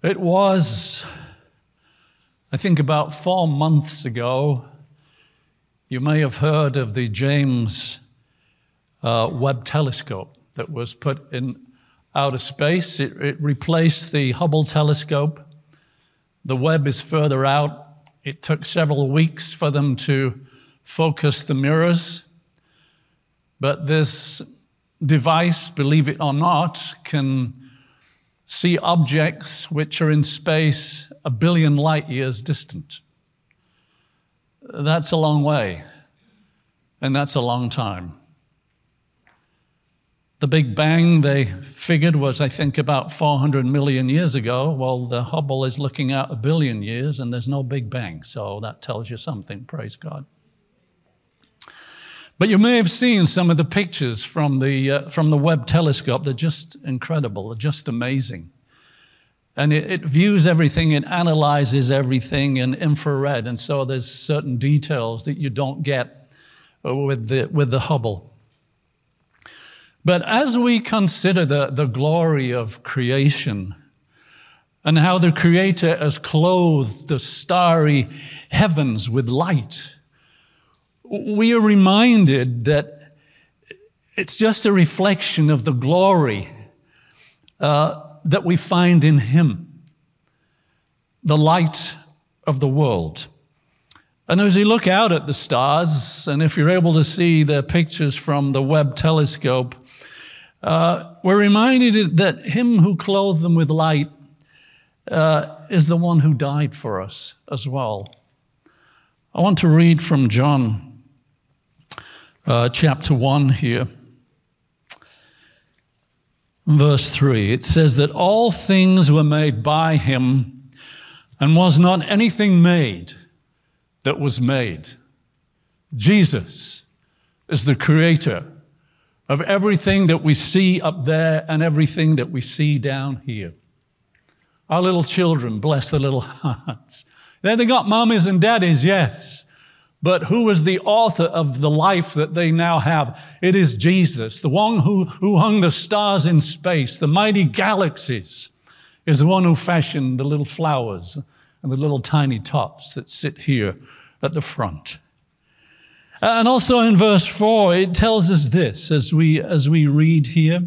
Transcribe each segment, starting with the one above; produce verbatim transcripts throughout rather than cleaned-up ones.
It was, I think, about four months ago. You may have heard of the James uh, Webb Telescope that was put in outer space. It, it replaced the Hubble telescope. The Webb is further out. It took several weeks for them to focus the mirrors. But this device, believe it or not, can see objects which are in space a billion light years distant. That's a long way, and that's a long time. The Big Bang, they figured, was, I think, about four hundred million years ago. Well, the Hubble is looking at a billion years, and there's no Big Bang, so that tells you something, praise God. But you may have seen some of the pictures from the uh, from the Webb telescope. They're just incredible. They're just amazing. And it, it views everything, it analyzes everything in infrared. And so there's certain details that you don't get with the, with the Hubble. But as we consider the, the glory of creation and how the Creator has clothed the starry heavens with light, we are reminded that it's just a reflection of the glory uh, that we find in Him, the light of the world. And as we look out at the stars, and if you're able to see the pictures from the Webb telescope, uh, we're reminded that Him who clothed them with light uh, is the one who died for us as well. I want to read from John Uh, chapter one here, verse three. It says that all things were made by Him, and was not anything made that was made. Jesus is the Creator of everything that we see up there and everything that we see down here. Our little children, bless their little hearts. They got mommies and daddies, yes. But who is the author of the life that they now have? It is Jesus, the one who, who hung the stars in space, the mighty galaxies, is the one who fashioned the little flowers and the little tiny tots that sit here at the front. And also in verse four, it tells us this as we, as we read here.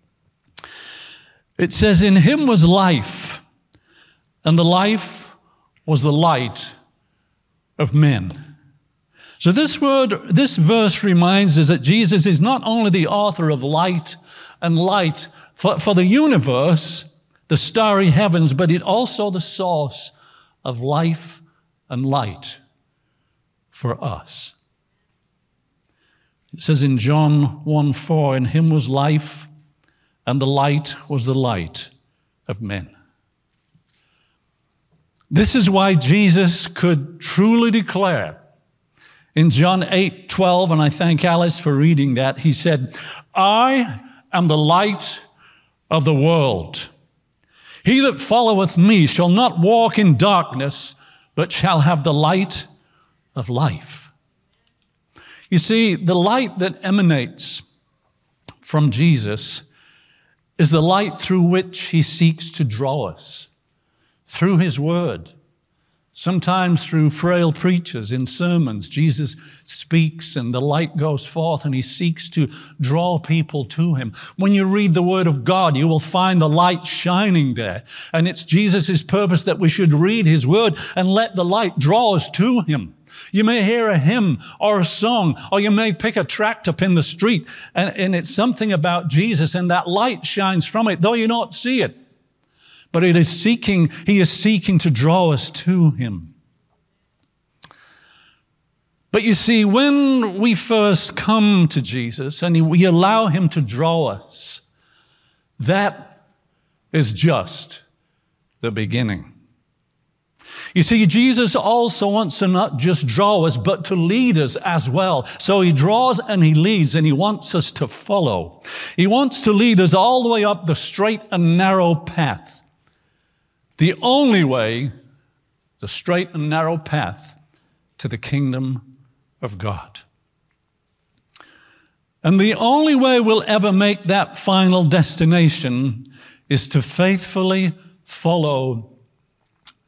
It says, in Him was life, and the life was the light of men. So this word, this verse reminds us that Jesus is not only the author of light and light for, for the universe, the starry heavens, but it also the source of life and light for us. It says in John one four, in Him was life, and the light was the light of men. This is why Jesus could truly declare in John eight twelve, and I thank Alice for reading that, He said, I am the light of the world. He that followeth me shall not walk in darkness, but shall have the light of life. You see, the light that emanates from Jesus is the light through which He seeks to draw us, through His word. Sometimes through frail preachers in sermons, Jesus speaks and the light goes forth and He seeks to draw people to Him. When you read the Word of God, you will find the light shining there. And it's Jesus' purpose that we should read His Word and let the light draw us to Him. You may hear a hymn or a song, or you may pick a tract up in the street, and, and it's something about Jesus, and that light shines from it, though you don't see it. But it is seeking, He is seeking to draw us to Him. But you see, when we first come to Jesus and we allow Him to draw us, that is just the beginning. You see, Jesus also wants to not just draw us, but to lead us as well. So He draws and He leads, and He wants us to follow. He wants to lead us all the way up the straight and narrow path. The only way, the straight and narrow path to the kingdom of God. And the only way we'll ever make that final destination is to faithfully follow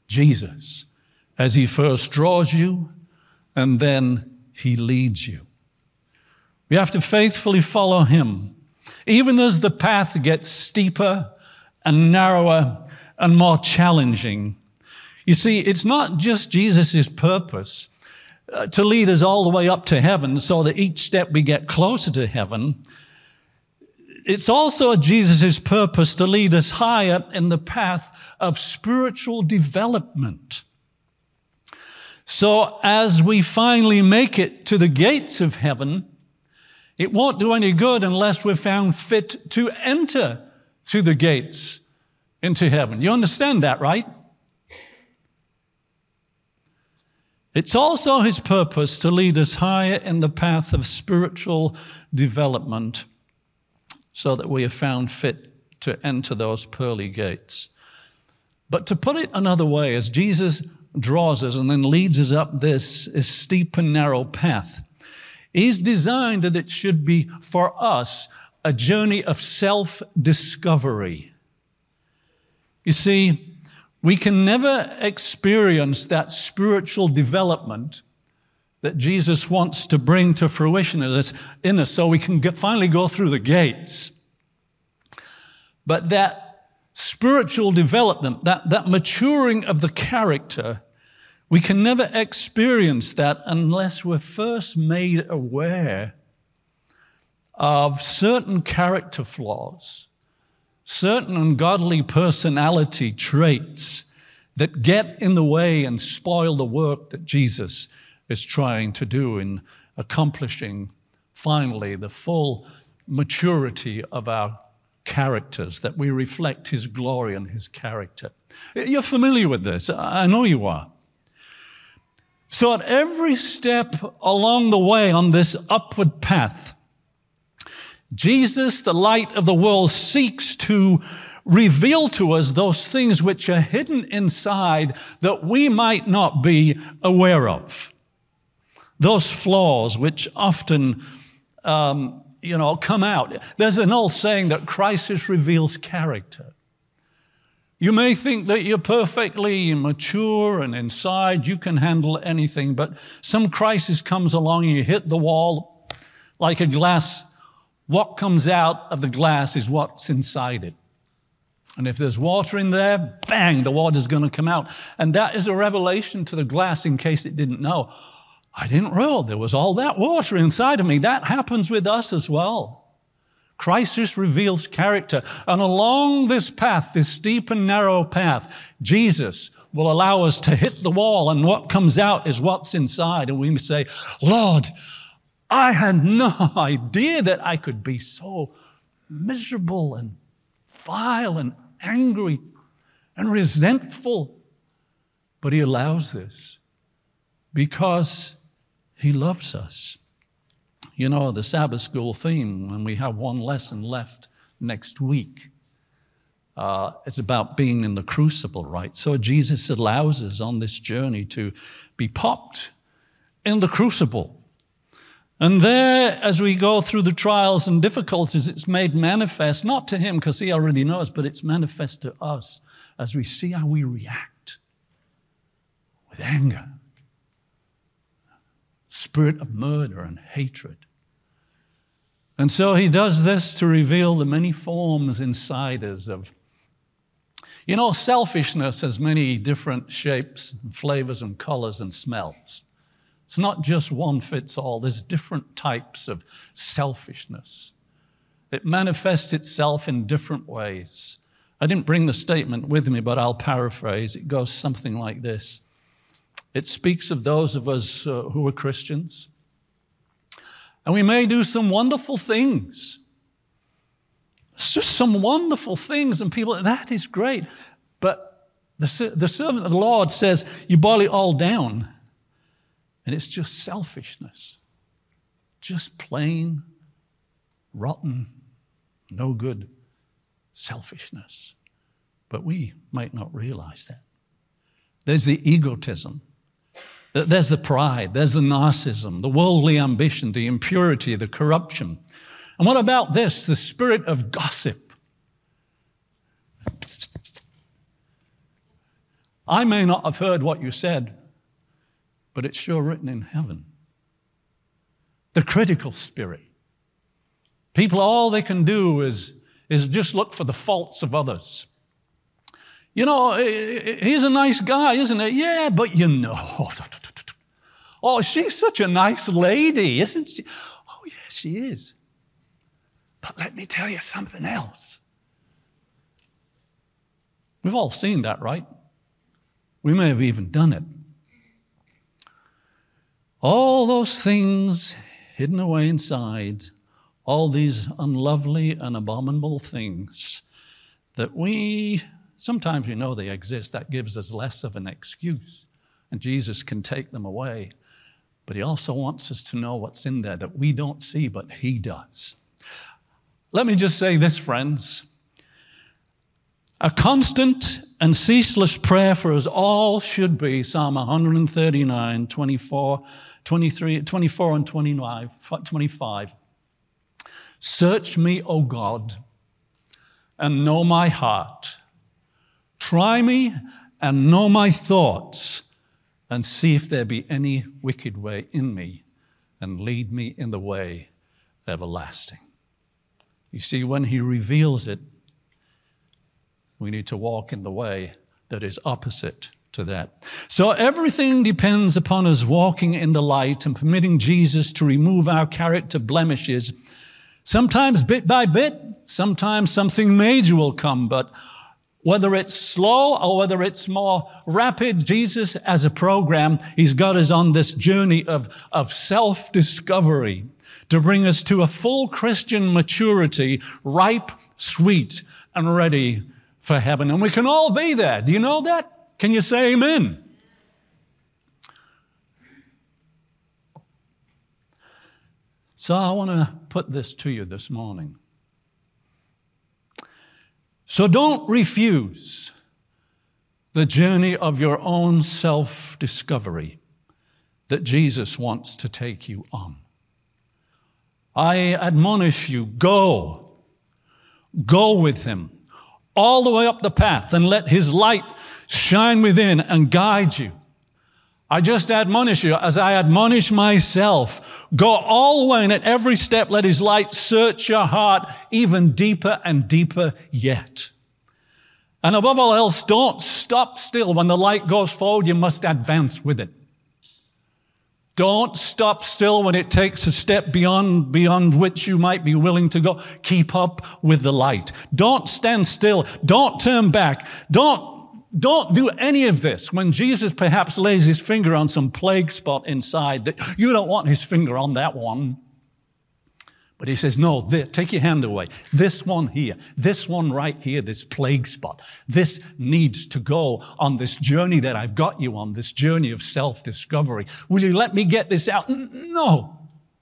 Jesus, as he first draws you and then he leads you. We have to faithfully follow him, even as the path gets steeper and narrower and more challenging. You see, it's not just Jesus' purpose uh, to lead us all the way up to heaven so that each step we get closer to heaven. It's also Jesus' purpose to lead us higher in the path of spiritual development. So as we finally make it to the gates of heaven, it won't do any good unless we're found fit to enter through the gates into heaven. You understand that, right? It's also his purpose to lead us higher in the path of spiritual development so that we are found fit to enter those pearly gates. But to put it another way, as Jesus draws us and then leads us up this, this steep and narrow path, he's designed that it should be, for us, a journey of self-discovery. You see, we can never experience that spiritual development that Jesus wants to bring to fruition in us so we can get, finally go through the gates. But that spiritual development, that, that maturing of the character, we can never experience that unless we're first made aware of certain character flaws, certain ungodly personality traits that get in the way and spoil the work that Jesus is trying to do in accomplishing, finally, the full maturity of our characters, that we reflect his glory and his character. You're familiar with this. I know you are. So at every step along the way on this upward path, Jesus, the light of the world, seeks to reveal to us those things which are hidden inside that we might not be aware of. Those flaws which often, um, you know, come out. There's an old saying that crisis reveals character. You may think that you're perfectly mature and inside you can handle anything, but some crisis comes along and you hit the wall like a glass. What comes out of the glass is what's inside it. And if there's water in there, bang, the water's going to come out. And that is a revelation to the glass in case it didn't know. I didn't realize there was all that water inside of me. That happens with us as well. Crisis reveals character. And along this path, this steep and narrow path, Jesus will allow us to hit the wall, and what comes out is what's inside. And we may say, Lord, I had no idea that I could be so miserable and vile and angry and resentful. But he allows this because he loves us. You know, the Sabbath school theme, when we have one lesson left next week, uh, it's about being in the crucible, right? So Jesus allows us on this journey to be popped in the crucible. And there, as we go through the trials and difficulties, it's made manifest, not to him because he already knows, but it's manifest to us as we see how we react with anger, spirit of murder and hatred. And so he does this to reveal the many forms inside us of, you know, selfishness has many different shapes, and flavors and colors and smells. It's not just one fits all. There's different types of selfishness. It manifests itself in different ways. I didn't bring the statement with me, but I'll paraphrase. It goes something like this. It speaks of those of us uh, who are Christians. And we may do some wonderful things. It's just some wonderful things, and people, that is great. But the, the servant of the Lord says, you boil it all down, and it's just selfishness. Just plain, rotten, no good selfishness. But we might not realize that. There's the egotism. There's the pride, there's the narcissism, the worldly ambition, the impurity, the corruption. And what about this? The spirit of gossip. I may not have heard what you said, but it's sure written in heaven. The critical spirit. People, all they can do is, is just look for the faults of others. You know, he's a nice guy, isn't he? Yeah, but you know. Oh, she's such a nice lady, isn't she? Oh, yes, she is. But let me tell you something else. We've all seen that, right? We may have even done it. All those things hidden away inside, all these unlovely and abominable things that we, sometimes we know they exist, that gives us less of an excuse. And Jesus can take them away. But he also wants us to know what's in there that we don't see, but he does. Let me just say this, friends. A constant and ceaseless prayer for us all should be Psalm one thirty-nine, twenty-four, twenty-three, twenty-four and twenty-five. Search me, O God, and know my heart. Try me and know my thoughts, and see if there be any wicked way in me, and lead me in the way everlasting. You see, when he reveals it, we need to walk in the way that is opposite to that. So everything depends upon us walking in the light and permitting Jesus to remove our character blemishes. Sometimes bit by bit, sometimes something major will come, but whether it's slow or whether it's more rapid, Jesus, as a program, he's got us on this journey of, of self-discovery to bring us to a full Christian maturity, ripe, sweet, and ready for heaven. And we can all be there. Do you know that? Can you say amen? So I want to put this to you this morning. So don't refuse the journey of your own self-discovery that Jesus wants to take you on. I admonish you, go. Go with him all the way up the path and let his light shine within and guide you. I just admonish you, as I admonish myself, go all the way and at every step let his light search your heart even deeper and deeper yet. And above all else, don't stop still. When the light goes forward, you must advance with it. Don't stop still when it takes a step beyond, beyond which you might be willing to go. Keep up with the light. Don't stand still. Don't turn back. Don't, don't do any of this when Jesus perhaps lays his finger on some plague spot inside that you don't want his finger on that one. But he says, no, this, take your hand away. This one here, this one right here, this plague spot, this needs to go on this journey that I've got you on, this journey of self-discovery. Will you let me get this out? No.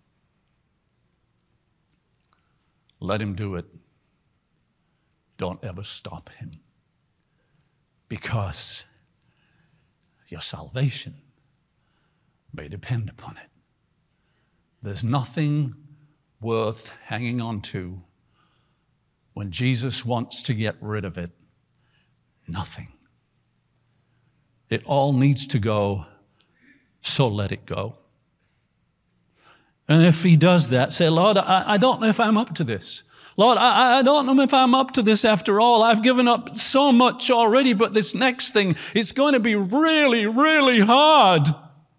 Let him do it. Don't ever stop him. Because your salvation may depend upon it. There's nothing worth hanging on to when Jesus wants to get rid of it. Nothing. It all needs to go, so let it go. And if he does that, say, Lord, I, I don't know if I'm up to this. Lord, I, I don't know if I'm up to this after all. I've given up so much already, but this next thing, it's going to be really, really hard.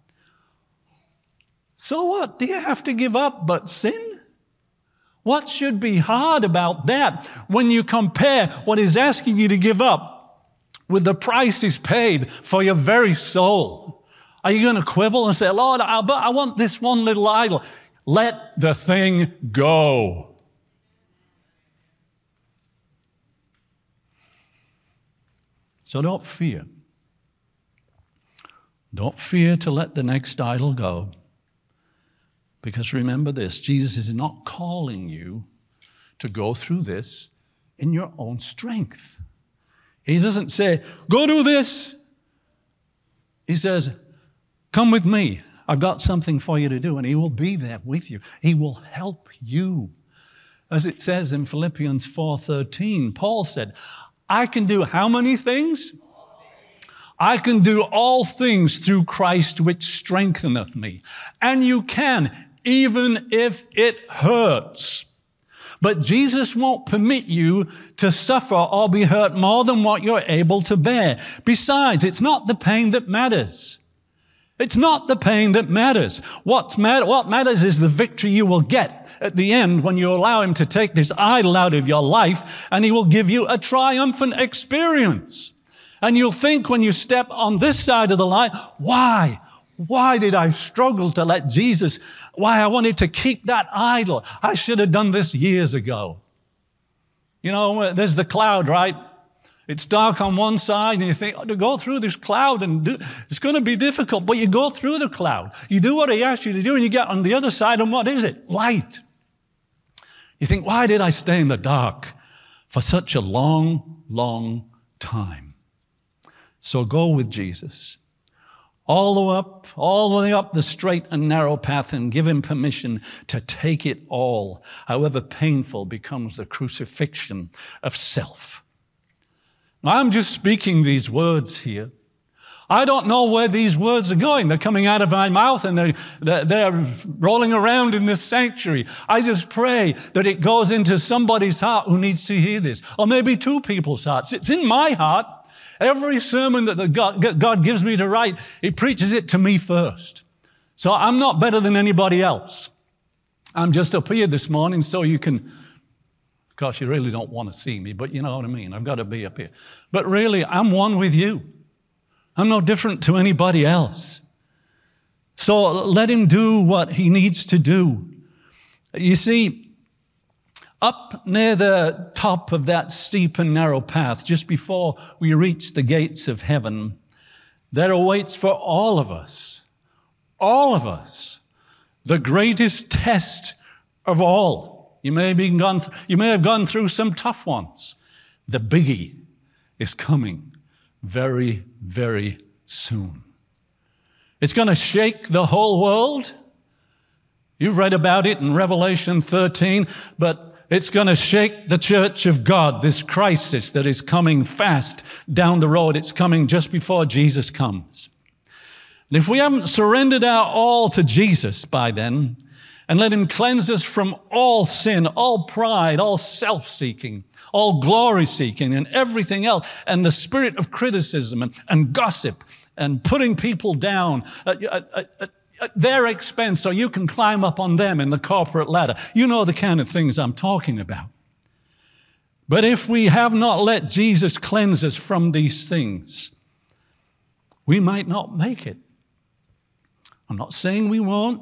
So what? Do you have to give up but sin? What should be hard about that when you compare what he's asking you to give up with the price he's paid for your very soul? Are you going to quibble and say, Lord, I, but I want this one little idol? Let the thing go. So don't fear. Don't fear to let the next idol go. Because remember this, Jesus is not calling you to go through this in your own strength. He doesn't say, go do this. He says, come with me. I've got something for you to do, and he will be there with you. He will help you. As it says in Philippians four thirteen, Paul said, I can do how many things? I can do all things through Christ which strengtheneth me. And you can, even if it hurts. But Jesus won't permit you to suffer or be hurt more than what you're able to bear. Besides, it's not the pain that matters. It's not the pain that matters. What's mat- what matters is the victory you will get at the end when you allow him to take this idol out of your life, and he will give you a triumphant experience. And you'll think when you step on this side of the line, why? Why did I struggle to let Jesus, why I wanted to keep that idol? I should have done this years ago. You know, there's the cloud, right? It's dark on one side, and you think, oh, to go through this cloud, and do, it's going to be difficult, but you go through the cloud. You do what he asked you to do, and you get on the other side, and what is it? Light. You think, why did I stay in the dark for such a long, long time? So go with Jesus. All the way up, all the way up the straight and narrow path, and give him permission to take it all, however painful becomes the crucifixion of self. Now, I'm just speaking these words here. I don't know where these words are going. They're coming out of my mouth, and they're, they're, they're rolling around in this sanctuary. I just pray that it goes into somebody's heart who needs to hear this, or maybe two people's hearts. It's in my heart. Every sermon that the God, God gives me to write, he preaches it to me first. So I'm not better than anybody else. I'm just up here this morning so you can, of course, you really don't want to see me, but you know what I mean. I've got to be up here. But really, I'm one with you. I'm no different to anybody else. So let him do what he needs to do. You see, up near the top of that steep and narrow path, just before we reach the gates of heaven, there awaits for all of us, all of us, the greatest test of all. You may have been gone, th- you may have gone through some tough ones. The biggie is coming very, very soon. It's going to shake the whole world. You've read about it in Revelation thirteen, but it's going to shake the church of God, this crisis that is coming fast down the road. It's coming just before Jesus comes. And if we haven't surrendered our all to Jesus by then, and let him cleanse us from all sin, all pride, all self-seeking, all glory-seeking, and everything else, and the spirit of criticism and, and gossip, and putting people down at, at, at, at their expense so you can climb up on them in the corporate ladder. You know the kind of things I'm talking about. But if we have not let Jesus cleanse us from these things, we might not make it. I'm not saying we won't,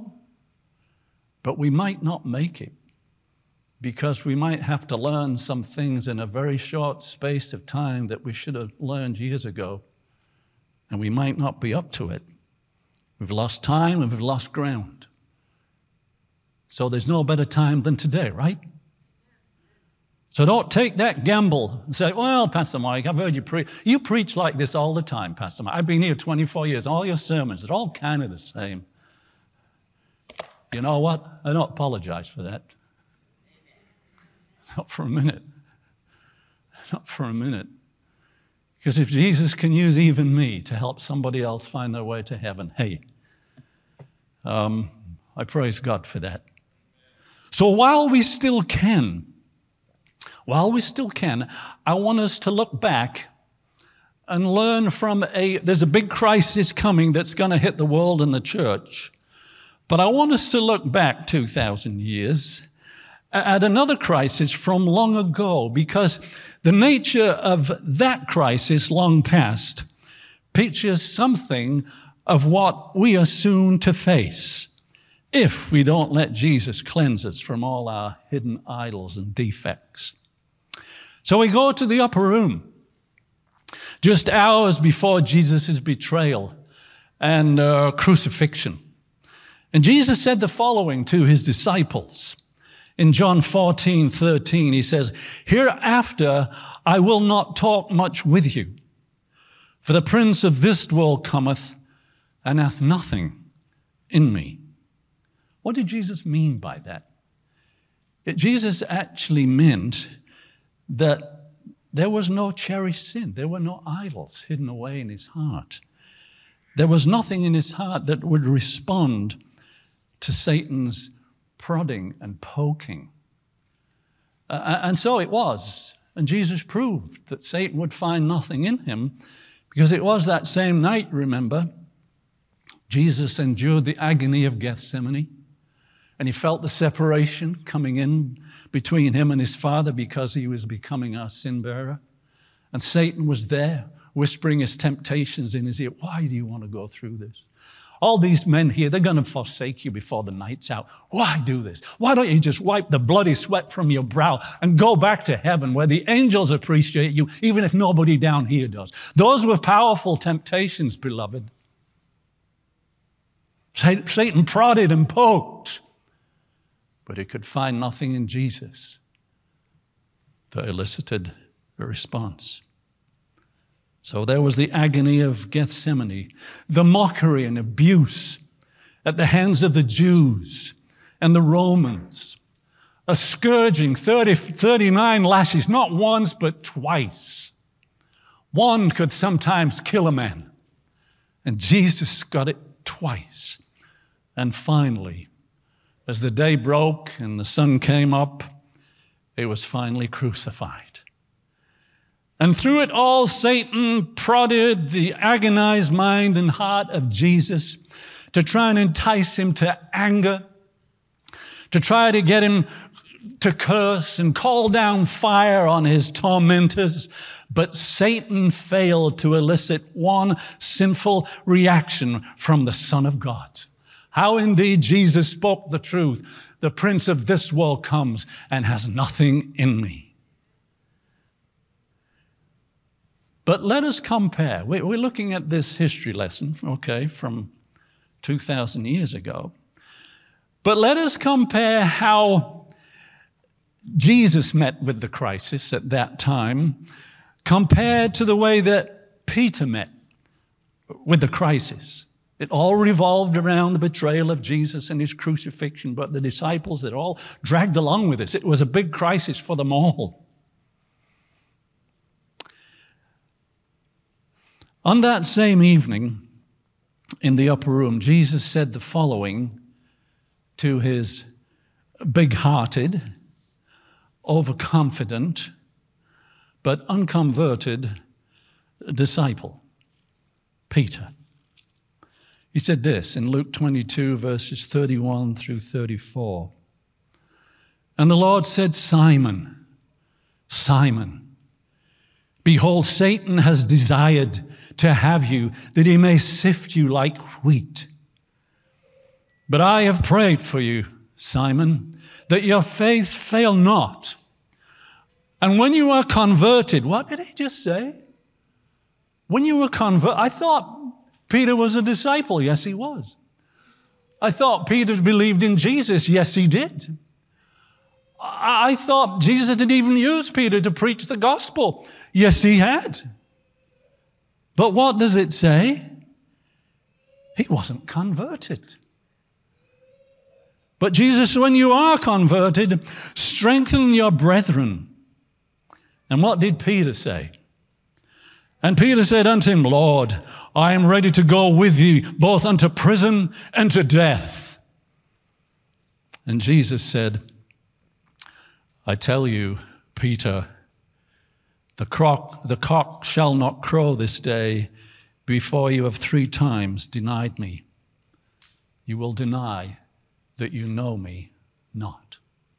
but we might not make it because we might have to learn some things in a very short space of time that we should have learned years ago, and we might not be up to it. We've lost time and we've lost ground. So there's no better time than today, right? So don't take that gamble and say, well, Pastor Mike, I've heard you preach. You preach like this all the time, Pastor Mike. I've been here twenty-four years. All your sermons, they're all kind of the same. You know what? I don't apologize for that. Not for a minute. Not for a minute. Because if Jesus can use even me to help somebody else find their way to heaven, hey, um, I praise God for that. So while we still can, while we still can, I want us to look back and learn from a, there's a big crisis coming that's going to hit the world and the church. But I want us to look back two thousand years at another crisis from long ago, because the nature of that crisis long past pictures something of what we are soon to face if we don't let Jesus cleanse us from all our hidden idols and defects. So we go to the upper room, just hours before Jesus' betrayal and uh, crucifixion. And Jesus said the following to his disciples. In John fourteen thirteen, he says, "Hereafter I will not talk much with you, for the prince of this world cometh, and hath nothing in me." What did Jesus mean by that? It, Jesus actually meant that there was no cherished sin. There were no idols hidden away in his heart. There was nothing in his heart that would respond to Satan's prodding and poking. Uh, and so it was. And Jesus proved that Satan would find nothing in him, because it was that same night, remember, Jesus endured the agony of Gethsemane, and he felt the separation coming in between him and his Father because he was becoming our sin bearer. And Satan was there, whispering his temptations in his ear. Why do you want to go through this? All these men here, they're going to forsake you before the night's out. Why do this? Why don't you just wipe the bloody sweat from your brow and go back to heaven where the angels appreciate you, even if nobody down here does? Those were powerful temptations, beloved. Satan prodded and poked, but he could find nothing in Jesus that elicited a response. So there was the agony of Gethsemane, the mockery and abuse at the hands of the Jews and the Romans, a scourging, thirty, thirty-nine lashes, not once but twice. One could sometimes kill a man, and Jesus got it twice. And finally, as the day broke and the sun came up, he was finally crucified. And through it all, Satan prodded the agonized mind and heart of Jesus to try and entice him to anger, to try to get him to curse and call down fire on his tormentors. But Satan failed to elicit one sinful reaction from the Son of God. How indeed Jesus spoke the truth. The prince of this world comes and has nothing in me. But let us compare. We're looking at this history lesson, okay, from two thousand years ago. But let us compare how Jesus met with the crisis at that time compared to the way that Peter met with the crisis. It all revolved around the betrayal of Jesus and his crucifixion, but the disciples, they're all dragged along with this. It was a big crisis for them all. On that same evening, in the upper room, Jesus said the following to his big-hearted, overconfident, but unconverted disciple, Peter. He said this in Luke twenty-two, verses thirty-one through thirty-four. And the Lord said, Simon, Simon, behold, Satan has desired to have you, that he may sift you like wheat. But I have prayed for you, Simon, that your faith fail not. And when you are converted, what did he just say? When you were converted, I thought Peter was a disciple. Yes, he was. I thought Peter believed in Jesus. Yes, he did. I, I thought Jesus didn't even use Peter to preach the gospel. Yes, he had. But what does it say? He wasn't converted. But Jesus, when you are converted, strengthen your brethren. And what did Peter say? And Peter said unto him, Lord, I am ready to go with thee, both unto prison and to death. And Jesus said, I tell you, Peter, the cock, the cock shall not crow this day before you have three times denied me. You will deny that you know me not.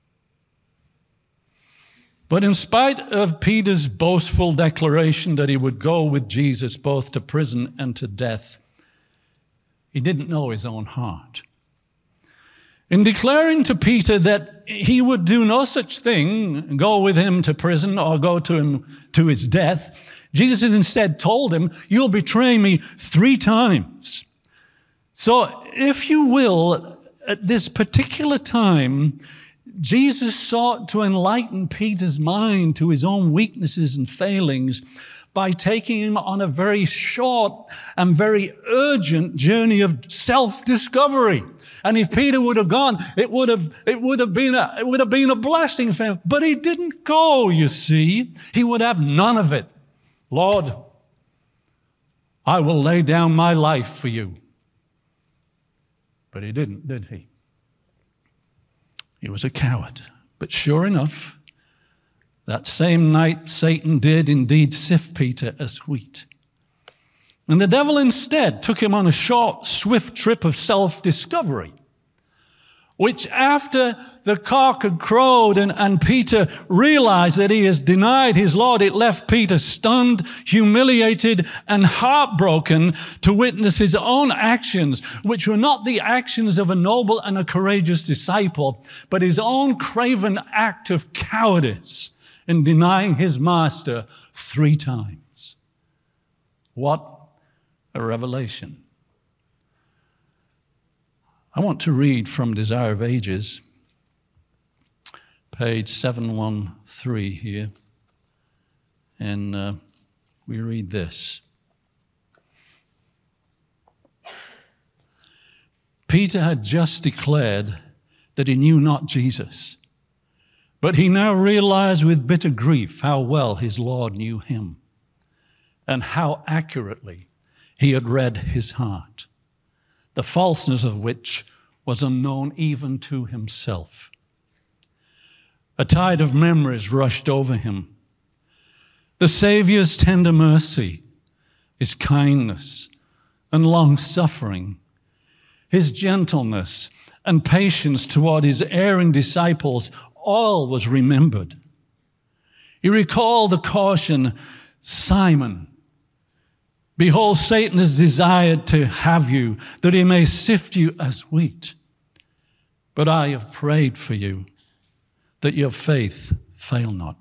But in spite of Peter's boastful declaration that he would go with Jesus both to prison and to death, he didn't know his own heart. In declaring to Peter that he would do no such thing, go with him to prison or go to him to his death, Jesus instead told him, you'll betray me three times. So if you will, at this particular time, Jesus sought to enlighten Peter's mind to his own weaknesses and failings by taking him on a very short and very urgent journey of self-discovery. And if Peter would have gone, it would have, it would have been a, it would have been a blessing for him. But he didn't go, you see. He would have none of it. Lord, I will lay down my life for you. But he didn't, did he? He was a coward. But sure enough, that same night Satan did indeed sift Peter as wheat. And the devil instead took him on a short, swift trip of self-discovery, which after the cock had crowed and, and Peter realized that he has denied his Lord, it left Peter stunned, humiliated, and heartbroken to witness his own actions, which were not the actions of a noble and a courageous disciple, but his own craven act of cowardice in denying his master three times. What a revelation. I want to read from Desire of Ages, page seven thirteen here, and uh, we read this. Peter had just declared that he knew not Jesus, but he now realized with bitter grief how well his Lord knew him and how accurately he had read his heart, the falseness of which was unknown even to himself. A tide of memories rushed over him. The Savior's tender mercy, his kindness and long-suffering, his gentleness and patience toward his erring disciples, all was remembered. He recalled the caution, Simon, behold, Satan has desired to have you, that he may sift you as wheat. But I have prayed for you, that your faith fail not.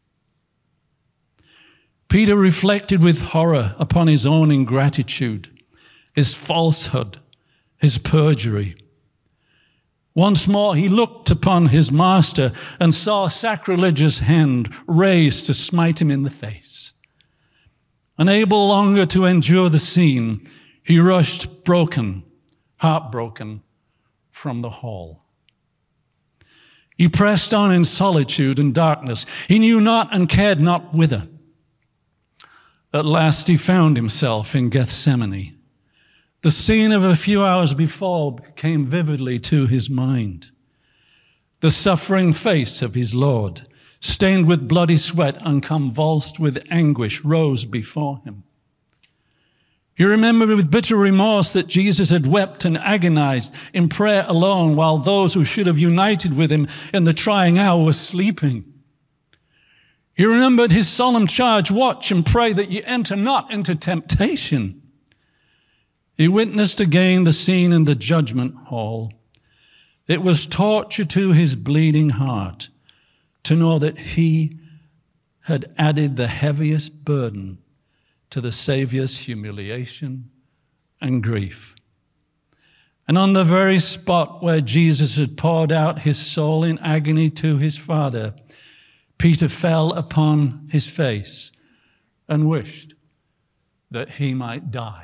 Peter reflected with horror upon his own ingratitude, his falsehood, his perjury. Once more he looked upon his master and saw a sacrilegious hand raised to smite him in the face. Unable longer to endure the scene, he rushed broken, heartbroken, from the hall. He pressed on in solitude and darkness. He knew not and cared not whither. At last he found himself in Gethsemane. The scene of a few hours before came vividly to his mind. The suffering face of his Lord, stained with bloody sweat and convulsed with anguish, rose before him. He remembered with bitter remorse that Jesus had wept and agonized in prayer alone while those who should have united with him in the trying hour were sleeping. He remembered his solemn charge, watch and pray that ye enter not into temptation. He witnessed again the scene in the judgment hall. It was torture to his bleeding heart to know that he had added the heaviest burden to the Savior's humiliation and grief. And on the very spot where Jesus had poured out his soul in agony to his Father, Peter fell upon his face and wished that he might die.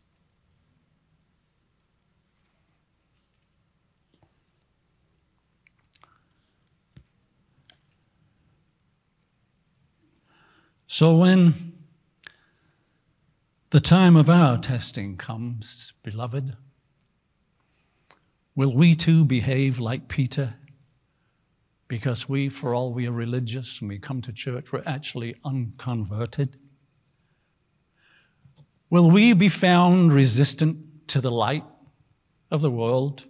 So when the time of our testing comes, beloved, will we too behave like Peter? Because we, for all we are religious and we come to church, we're actually unconverted. Will we be found resistant to the light of the world?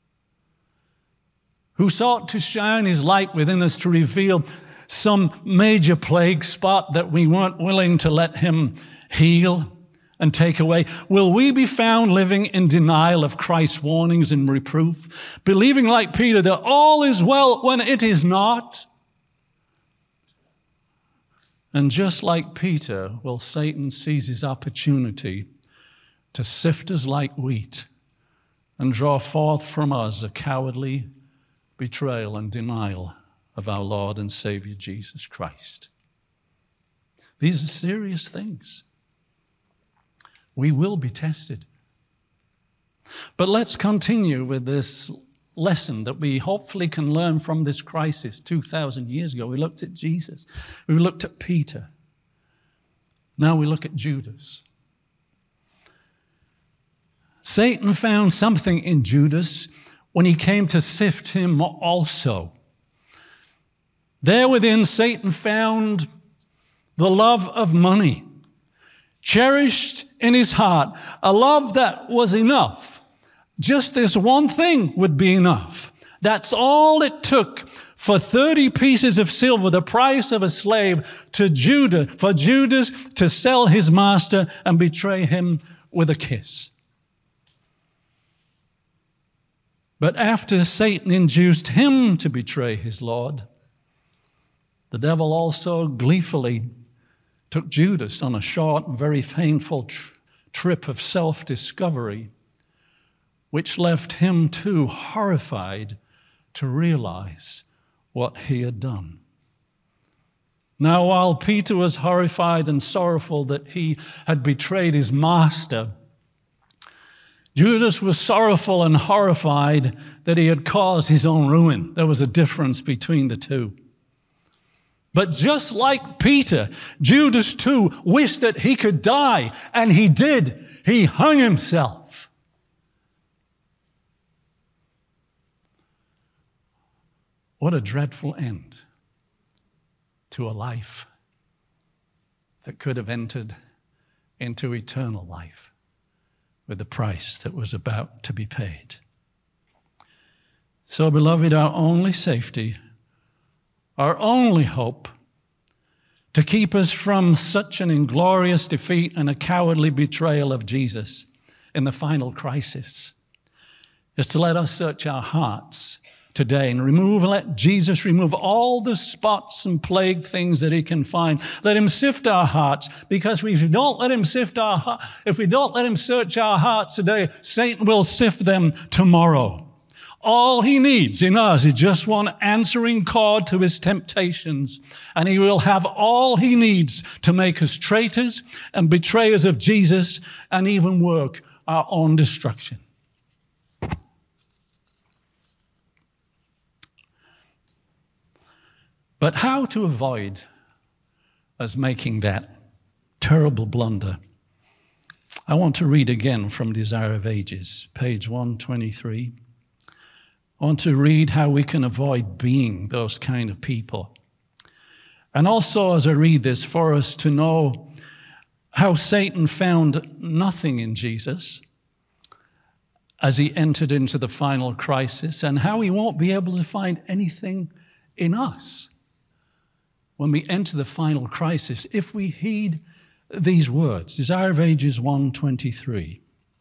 Who sought to shine his light within us to reveal some major plague spot that we weren't willing to let him heal and take away? Will we be found living in denial of Christ's warnings and reproof, believing like Peter that all is well when it is not? And just like Peter, will Satan seize his opportunity to sift us like wheat and draw forth from us a cowardly betrayal and denial of our Lord and Savior Jesus Christ? These are serious things. We will be tested. But let's continue with this lesson that we hopefully can learn from this crisis two thousand years ago. We looked at Jesus. We looked at Peter. Now we look at Judas. Satan found something in Judas when he came to sift him also. There within, Satan found the love of money, cherished in his heart, a love that was enough. Just this one thing would be enough. That's all it took for thirty pieces of silver, the price of a slave, to Judas, for Judas to sell his master and betray him with a kiss. But after Satan induced him to betray his Lord, the devil also gleefully took Judas on a short and very painful tr- trip of self-discovery, which left him too horrified to realize what he had done. Now, while Peter was horrified and sorrowful that he had betrayed his master, Judas was sorrowful and horrified that he had caused his own ruin. There was a difference between the two. But just like Peter, Judas too wished that he could die, and he did. He hung himself. What a dreadful end to a life that could have entered into eternal life with the price that was about to be paid. So, beloved, our only safety, our only hope to keep us from such an inglorious defeat and a cowardly betrayal of Jesus in the final crisis is to let us search our hearts today and remove, let Jesus remove all the spots and plague things that he can find. Let him sift our hearts, because if we don't let him sift our heart, if we don't let him search our hearts today, Satan will sift them tomorrow. All he needs in us is just one answering chord to his temptations, and he will have all he needs to make us traitors and betrayers of Jesus and even work our own destruction. But how to avoid us making that terrible blunder? I want to read again from Desire of Ages, page one twenty-three. I want to read how we can avoid being those kind of people. And also, as I read this, for us to know how Satan found nothing in Jesus as he entered into the final crisis, and how he won't be able to find anything in us when we enter the final crisis, if we heed these words. Desire of Ages one twenty-three.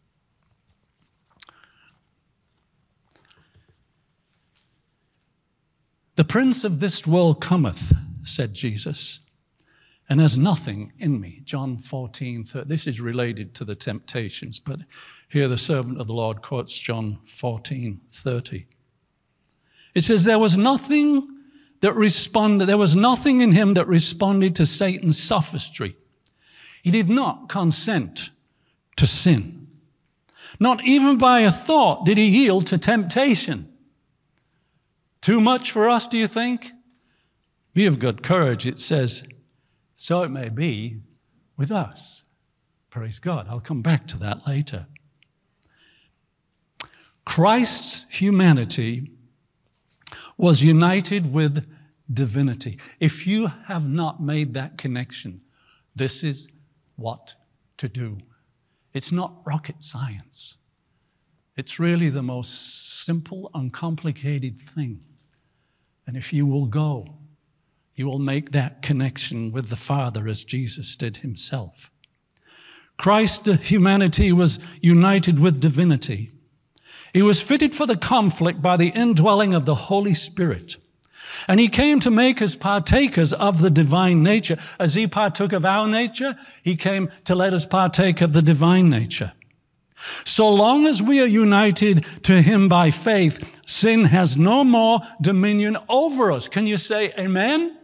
The prince of this world cometh, said Jesus, and has nothing in me. John fourteen thirty. This is related to the temptations, but here the servant of the Lord quotes John fourteen thirty. It says, there was nothing that responded, there was nothing in him that responded to Satan's sophistry. He did not consent to sin. Not even by a thought did he yield to temptation. Too much for us, do you think? We have good courage, it says, so it may be with us. Praise God. I'll come back to that later. Christ's humanity was united with divinity. If you have not made that connection, this is what to do. It's not rocket science. It's really the most simple, uncomplicated thing. And if you will go, you will make that connection with the Father as Jesus did himself. Christ's humanity was united with divinity. He was fitted for the conflict by the indwelling of the Holy Spirit. And he came to make us partakers of the divine nature. As he partook of our nature, he came to let us partake of the divine nature. So long as we are united to him by faith, sin has no more dominion over us. Can you say amen?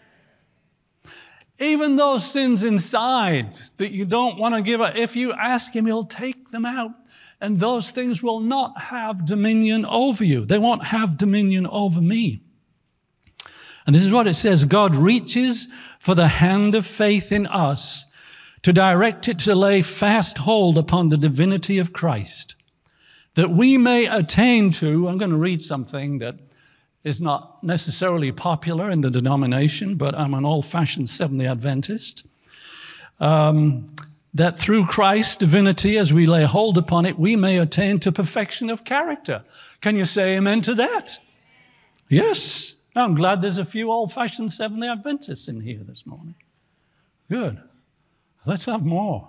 Even those sins inside that you don't want to give up, if you ask him, he'll take them out and those things will not have dominion over you. They won't have dominion over me. And this is what it says: God reaches for the hand of faith in us to direct it to lay fast hold upon the divinity of Christ, that we may attain to, I'm going to read something that is not necessarily popular in the denomination, but I'm an old-fashioned Seventh-day Adventist, um, that through Christ's divinity, as we lay hold upon it, we may attain to perfection of character. Can you say amen to that? Yes. I'm glad there's a few old-fashioned Seventh-day Adventists in here this morning. Good. Let's have more.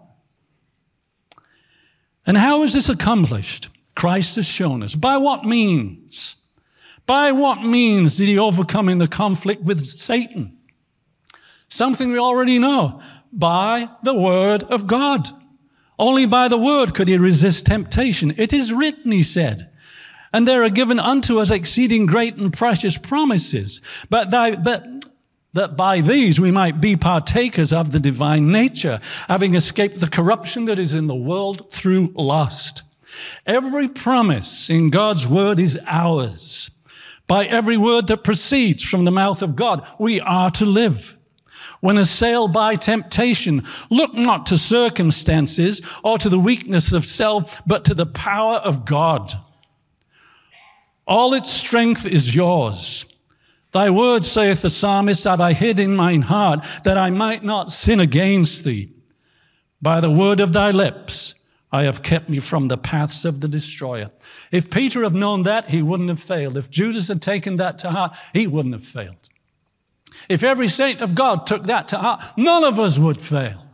And how is this accomplished? Christ has shown us. By what means? By what means did he overcome in the conflict with Satan? Something we already know. By the word of God. Only by the word could he resist temptation. It is written, he said, and there are given unto us exceeding great and precious promises, but, thy, but that by these we might be partakers of the divine nature, having escaped the corruption that is in the world through lust. Every promise in God's word is ours. By every word that proceeds from the mouth of God, we are to live. When assailed by temptation, look not to circumstances or to the weakness of self, but to the power of God. All its strength is yours. Thy word, saith the psalmist, have I hid in mine heart, that I might not sin against thee. By the word of thy lips, I have kept me from the paths of the destroyer. If Peter had known that, he wouldn't have failed. If Judas had taken that to heart, he wouldn't have failed. If every saint of God took that to heart, none of us would fail.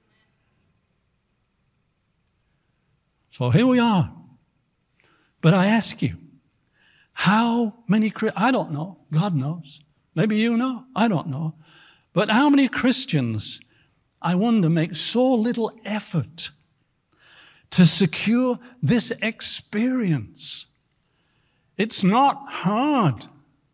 So here we are. But I ask you, how many, I don't know, God knows. Maybe you know, I don't know. But how many Christians, I wonder, make so little effort to secure this experience? It's not hard.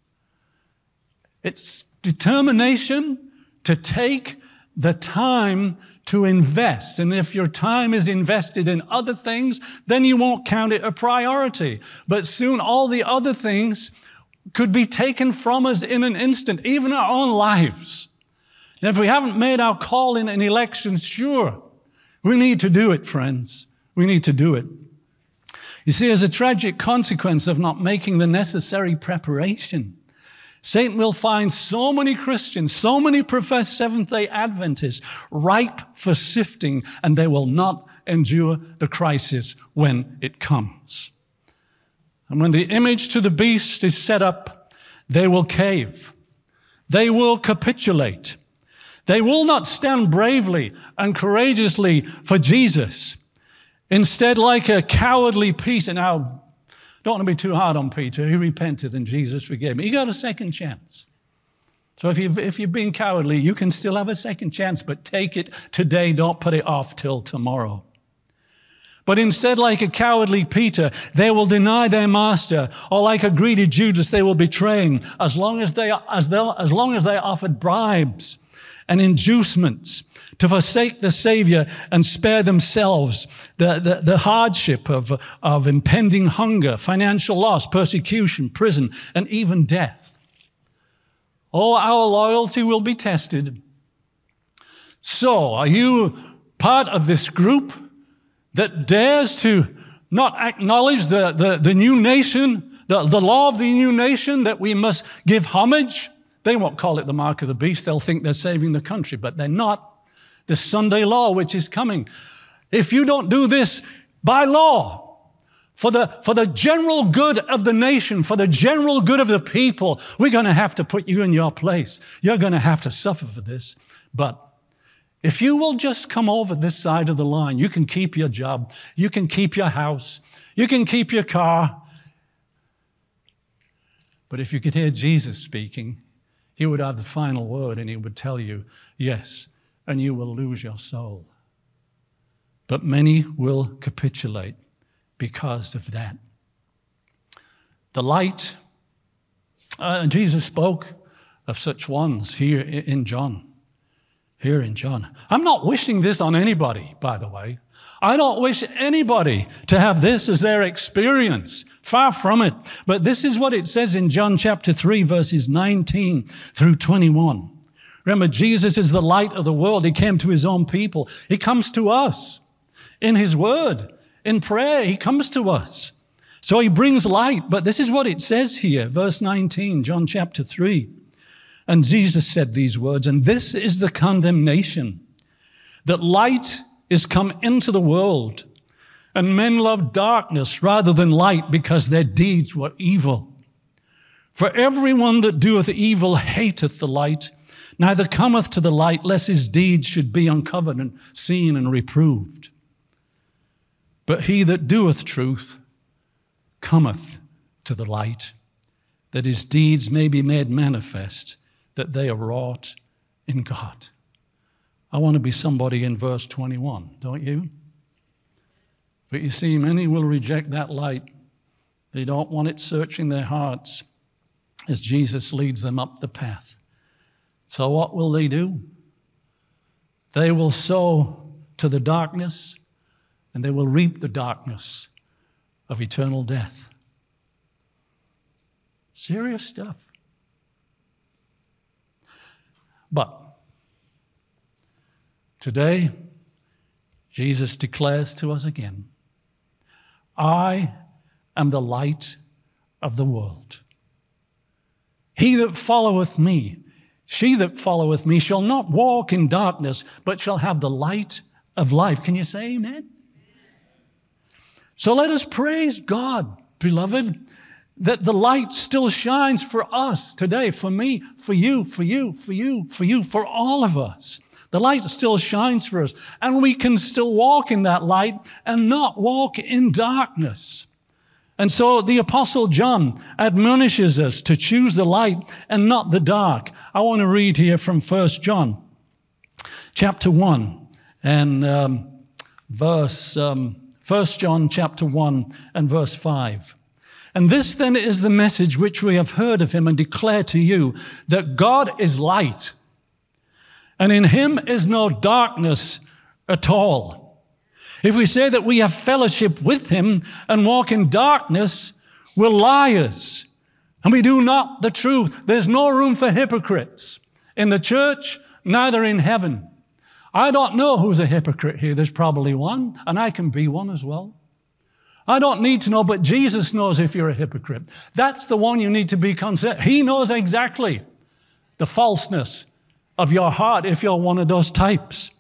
It's determination to take the time to invest. And if your time is invested in other things, then you won't count it a priority. But soon all the other things could be taken from us in an instant, even our own lives. And if we haven't made our call in an election sure, we need to do it, friends. We need to do it. You see, as a tragic consequence of not making the necessary preparation, Satan will find so many Christians, so many professed Seventh-day Adventists ripe for sifting, and they will not endure the crisis when it comes. And when the image to the beast is set up, they will cave. They will capitulate. They will not stand bravely and courageously for Jesus. Instead, like a cowardly Peter, now, don't want to be too hard on Peter. He repented and Jesus forgave him. He got a second chance. So if you've, if you've been cowardly, you can still have a second chance, but take it today. Don't put it off till tomorrow. But instead, like a cowardly Peter, they will deny their master, or like a greedy Judas, they will betray him as long as they, as they, as long as they offered bribes and inducements to forsake the Savior and spare themselves the, the, the hardship of, of impending hunger, financial loss, persecution, prison, and even death. Oh, our loyalty will be tested. So, are you part of this group that dares to not acknowledge the, the, the new nation, the, the law of the new nation, that we must give homage? They won't call it the mark of the beast. They'll think they're saving the country, but they're not. The Sunday law, which is coming. If you don't do this by law, for the, for the general good of the nation, for the general good of the people, we're going to have to put you in your place. You're going to have to suffer for this. But if you will just come over this side of the line, you can keep your job. You can keep your house. You can keep your car. But if you could hear Jesus speaking, he would have the final word and he would tell you, yes, and you will lose your soul. But many will capitulate because of that. The light, uh, Jesus spoke of such ones here in John. here in John. I'm not wishing this on anybody, by the way. I don't wish anybody to have this as their experience. Far from it. But this is what it says in John chapter three, verses nineteen through twenty-one. Remember, Jesus is the light of the world. He came to his own people. He comes to us in his word, in prayer. He comes to us. So he brings light. But this is what it says here, verse nineteen, John chapter three. And Jesus said these words, and this is the condemnation, that light is come into the world, and men love darkness rather than light because their deeds were evil. For everyone that doeth evil hateth the light, neither cometh to the light, lest his deeds should be uncovered and seen and reproved. But he that doeth truth cometh to the light, that his deeds may be made manifest, that they are wrought in God. I want to be somebody in verse twenty-one, don't you? But you see, many will reject that light. They don't want it searching their hearts as Jesus leads them up the path. So what will they do? They will sow to the darkness, and they will reap the darkness of eternal death. Serious stuff. But today, Jesus declares to us again, I am the light of the world. He that followeth me, she that followeth me, shall not walk in darkness, but shall have the light of life. Can you say amen? So let us praise God, beloved, that the light still shines for us today, for me, for you, for you, for you, for you, for all of us. The light still shines for us, and we can still walk in that light and not walk in darkness. And so the Apostle John admonishes us to choose the light and not the dark. I want to read here from First John chapter one and um, verse, um, First John chapter one and verse five. And this then is the message which we have heard of him and declare to you, that God is light, and in him is no darkness at all. If we say that we have fellowship with him and walk in darkness, we're liars, and we do not the truth. There's no room for hypocrites in the church, neither in heaven. I don't know who's a hypocrite here. There's probably one, and I can be one as well. I don't need to know, but Jesus knows if you're a hypocrite. That's the one you need to be concerned. He knows exactly the falseness of your heart if you're one of those types.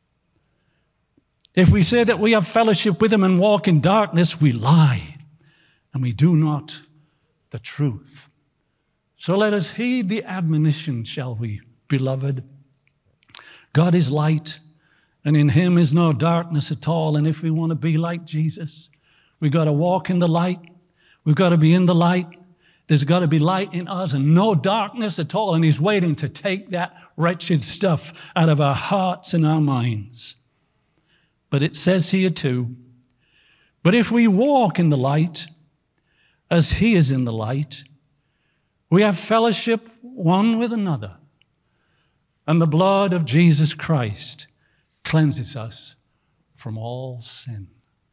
If we say that we have fellowship with him and walk in darkness, we lie, and we do not the truth. So let us heed the admonition, shall we, beloved? God is light, and in him is no darkness at all. And if we want to be like Jesus, we've got to walk in the light. We've got to be in the light. There's got to be light in us and no darkness at all. And he's waiting to take that wretched stuff out of our hearts and our minds. But it says here too, but if we walk in the light as he is in the light, we have fellowship one with another. And the blood of Jesus Christ cleanses us from all sin.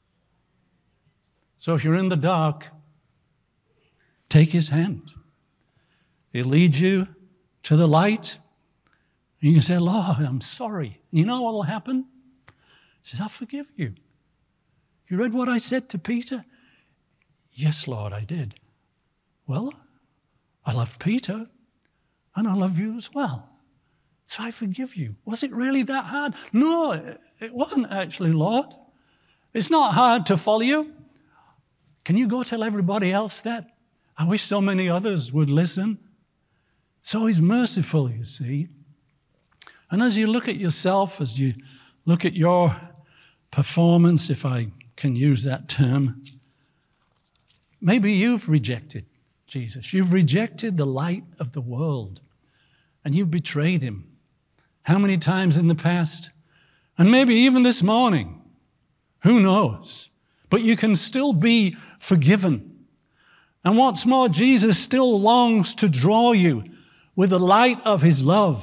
So if you're in the dark, take his hand. He'll lead you to the light. And you can say, Lord, I'm sorry. And you know what will happen? He says, I forgive you. You read what I said to Peter? Yes, Lord, I did. Well, I loved Peter, and I love you as well. So I forgive you. Was it really that hard? No, it wasn't actually, Lord. It's not hard to follow you. Can you go tell everybody else that? I wish so many others would listen. So he's merciful, you see. And as you look at yourself, as you look at your performance, if I can use that term, maybe you've rejected Jesus. You've rejected the light of the world, and you've betrayed him. How many times in the past? And maybe even this morning. Who knows? But you can still be forgiven. And what's more, Jesus still longs to draw you with the light of his love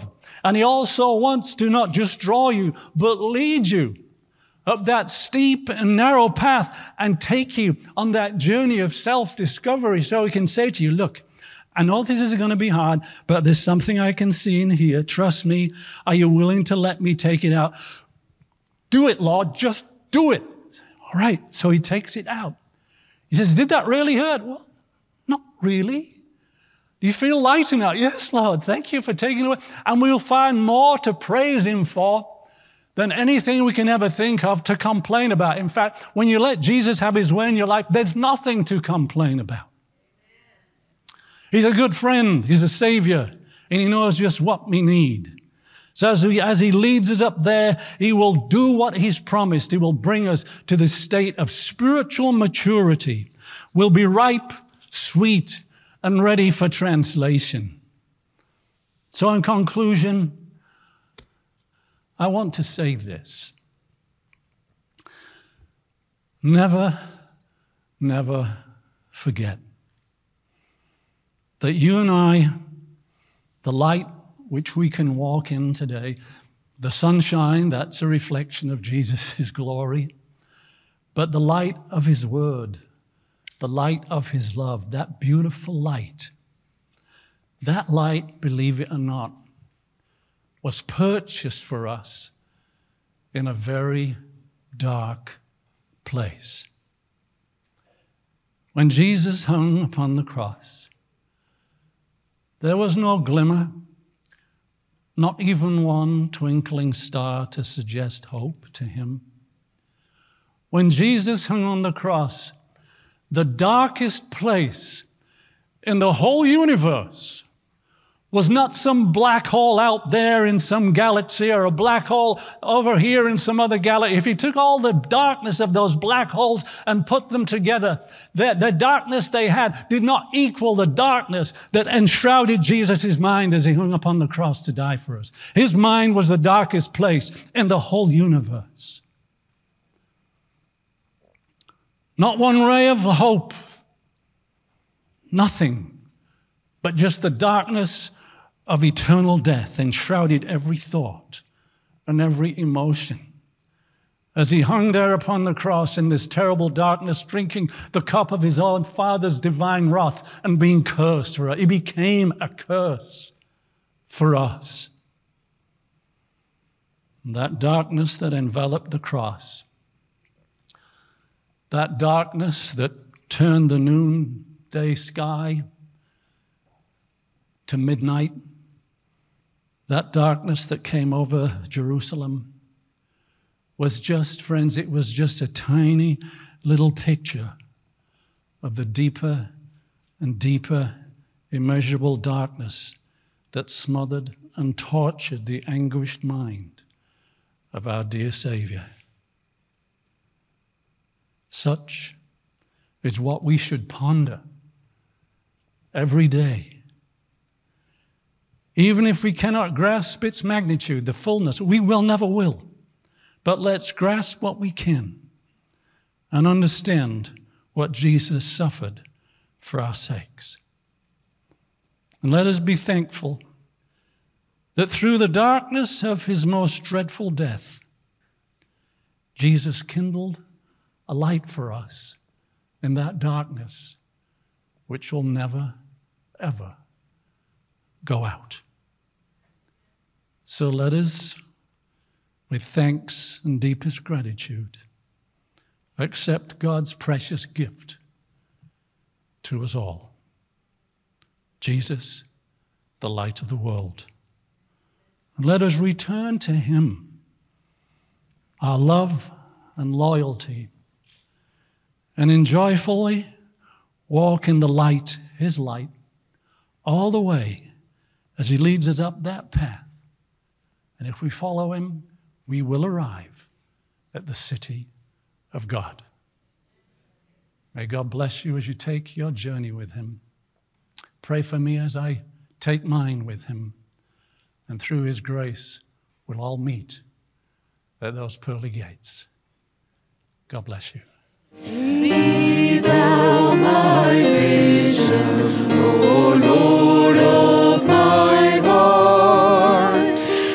And he also wants to not just draw you, but lead you up that steep and narrow path and take you on that journey of self-discovery so he can say to you, look, I know this is going to be hard, but there's something I can see in here. Trust me. Are you willing to let me take it out? Do it, Lord. Just do it. All right. So he takes it out. He says, did that really hurt? Well, not really. Do you feel lighter now? Yes, Lord. Thank you for taking it away. And we'll find more to praise him for than anything we can ever think of to complain about. In fact, when you let Jesus have his way in your life, there's nothing to complain about. He's a good friend. He's a savior. And he knows just what we need. So as he, as he leads us up there, he will do what he's promised. He will bring us to the state of spiritual maturity. We'll be ripe, sweet, and ready for translation. So in conclusion, I want to say this. Never, never forget that you and I, the light which we can walk in today, the sunshine, that's a reflection of Jesus' glory, but the light of his word, the light of his love, that beautiful light, that light, believe it or not, was purchased for us in a very dark place. When Jesus hung upon the cross, there was no glimmer, not even one twinkling star to suggest hope to him. When Jesus hung on the cross, the darkest place in the whole universe was not some black hole out there in some galaxy or a black hole over here in some other galaxy. If you took all the darkness of those black holes and put them together, the, the darkness they had did not equal the darkness that enshrouded Jesus' mind as he hung upon the cross to die for us. His mind was the darkest place in the whole universe. Not one ray of hope, nothing, but just the darkness of eternal death enshrouded every thought and every emotion. As he hung there upon the cross in this terrible darkness, drinking the cup of his own Father's divine wrath and being cursed for us, he became a curse for us. And that darkness that enveloped the cross, that darkness that turned the noonday sky to midnight, that darkness that came over Jerusalem was just, friends, it was just a tiny little picture of the deeper and deeper, immeasurable darkness that smothered and tortured the anguished mind of our dear Savior. Such is what we should ponder every day. Even if we cannot grasp its magnitude, the fullness, we will never will. But let's grasp what we can and understand what Jesus suffered for our sakes. And let us be thankful that through the darkness of his most dreadful death, Jesus kindled a light for us in that darkness which will never, ever go out. So let us, with thanks and deepest gratitude, accept God's precious gift to us all. Jesus, the light of the world. And let us return to him our love and loyalty, and in joyfully walk in the light, his light, all the way as he leads us up that path. And if we follow him, we will arrive at the city of God. May God bless you as you take your journey with him. Pray for me as I take mine with him. And through his grace, we'll all meet at those pearly gates. God bless you. Be thou my vision, O Lord of my heart.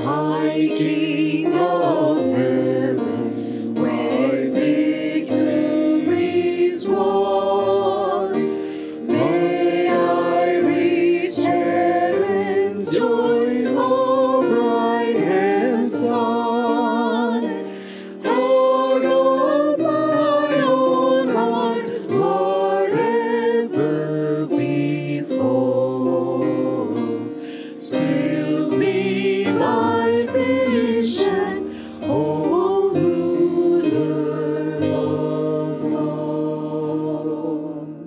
High King of heaven, where victories won, may I reach heaven's joys, all bright and sun. Heart of my own heart, whatever before, still be my vision, O ruler of all.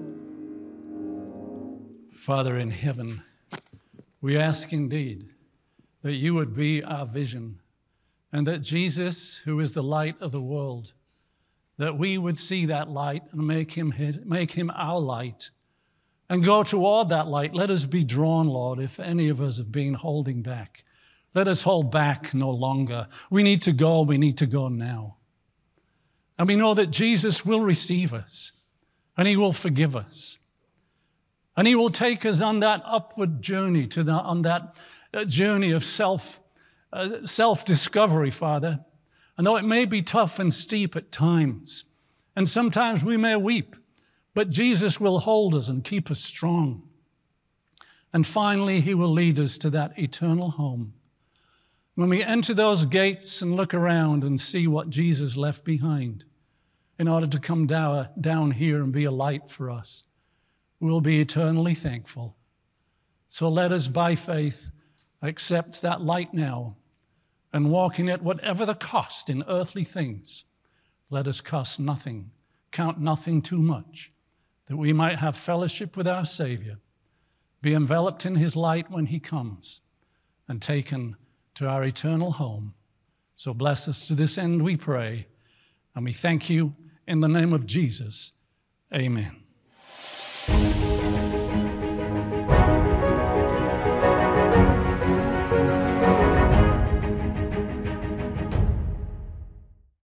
Father in heaven, we ask indeed that you would be our vision, and that Jesus, who is the light of the world, that we would see that light and make him his, make him our light and go toward that light. Let us be drawn, Lord, if any of us have been holding back. Let us hold back no longer. We need to go. We need to go now. And we know that Jesus will receive us, and he will forgive us. And he will take us on that upward journey, to the, on that uh, journey of self, uh, self-discovery, Father. And though it may be tough and steep at times, and sometimes we may weep, but Jesus will hold us and keep us strong. And finally, he will lead us to that eternal home. When we enter those gates and look around and see what Jesus left behind in order to come down, down here and be a light for us, we'll be eternally thankful. So let us, by faith, accept that light now and walk in it, whatever the cost in earthly things. Let us cost nothing, count nothing too much, that we might have fellowship with our Savior, be enveloped in his light when he comes, and taken to our eternal home. So bless us to this end, we pray, and we thank you in the name of Jesus. Amen.